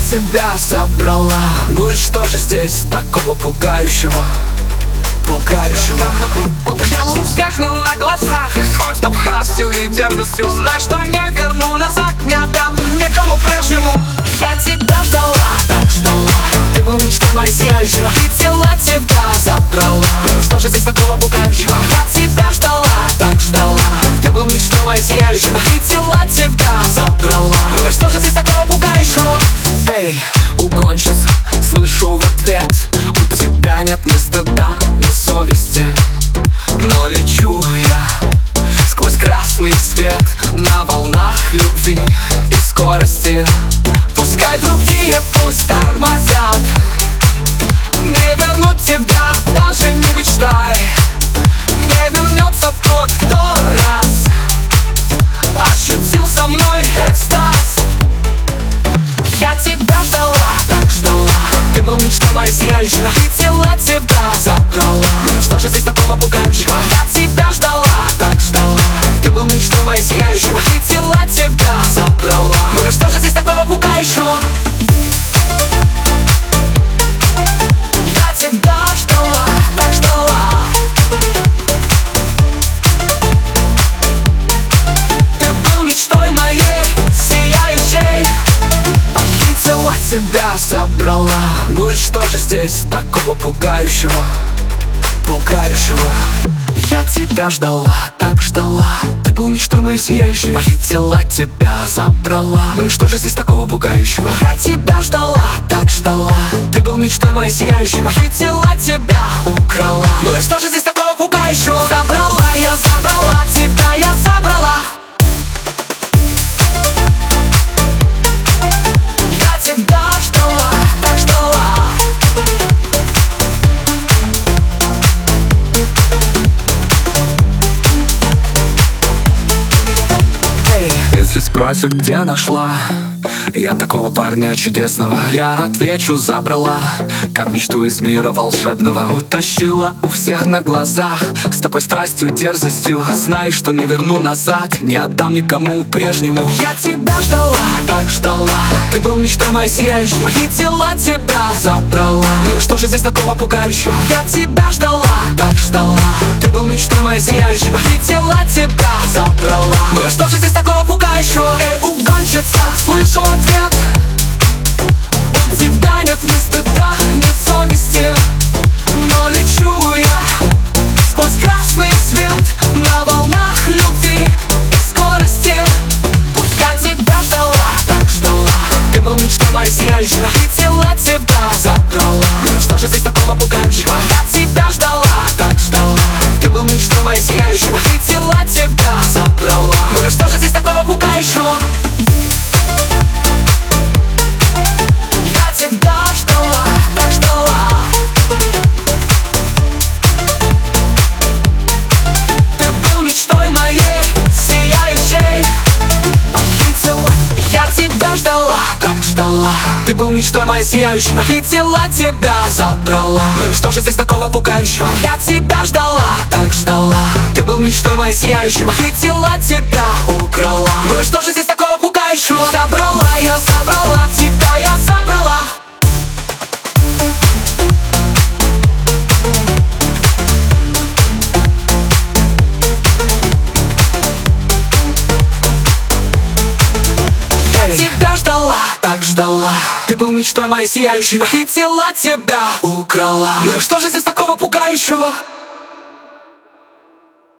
тебя забрала. Ну и что же здесь такого пугающего? Пугающего. Скажу на глазах, хоть там хастью и дерзостью, знай, что не верну назад, не отдам никому прежнему. Я тебя ждала, так ждала. Ты был мечтой моей сияющего, и тела тебя забрала. Что же здесь такого пугающего? Я тебя ждала, так ждала. Ты был мечтой моей сияющего, и тела тебя забрала. Что же здесь такого пугающего? Эй, угонщиц, слышу в ответ: у тебя нет ни стыда, ни совести. Но лечу я сквозь красный свет на волнах любви и скорости. Пускай другие пусть тормозят, не вернуть тебя, даже не мечтай. Не вернется тот, кто раз ощутил со мной экстаз. Я тебя ждала, так ждала. Ты был мечтой моей сияющего, и тела тебя забрала. Что же здесь такого пугающего? Я тебя ждала, так ждала. Ты был мечтой моей сияющего, и тела тебя забрала. Ну и что же здесь такого пугающего? Я тебя ждала, так ждала. Ты был мечтой моей сияющей, похитила тебя, забрала. Ну и что же здесь такого пугающего? Пугающего. Я тебя ждала, так ждала. Ты был мечтой моей сияющей, похитила тебя, забрала. Ну и что же здесь такого пугающего? Я тебя ждала, так ждала. Ты был мечтой моей сияющей, похитила тебя, украла. Ну и что же здесь такого пугающего? Забрала, я забрала тебя, я забрала. Я тебя ждала, так ждала. Если спросят, где нашла я такого парня чудесного, я отвечу: забрала, как мечту из мира волшебного. Утащила у всех на глазах, с такой страстью, дерзостью. Знай, что не верну назад, не отдам никому прежнему. Я тебя ждала, так ждала. Ты был мечтой моей сияющей, похитила тебя, забрала. Ну что же здесь такого пугающего? Я тебя ждала, так ждала. Ты был мечтой моей сияющей, похитила тебя, забрала. Ну что же здесь такого пугающего? Эй, угонщица, слышу ответ: у тебя нет ни стыда, ни совести. Но лечу я сквозь красный свет на волнах любви и скорости. Пусть я тебя ждала, так ждала. Ты был мечтой моей сияющей, похитила тебя, забрала. Что же здесь такого пугающего? Я тебя ждала, так ждала. Ты был мечтой моей сияющей, похитила тебя, забрала. Ну что же здесь такого пугающего? Я тебя ждала, так ждала. Ты был мечтой моей сияющей, похитила. Я тебя ждала, так ждала. Ты был мечтой моей сияющей, похитила тебя, забрала. Ну что же здесь такого пугающего? Я тебя ждала, так ждала. Ты был мечтой моей сияющей, похитила тебя, украла. Ну что же здесь такого пугающего? Забрала, я забрала тебя, я забрала. Я тебя ждала, так ждала. Ты был мечтой моей сияющей, похитила тебя, украла. Ну что же здесь такого пугающего?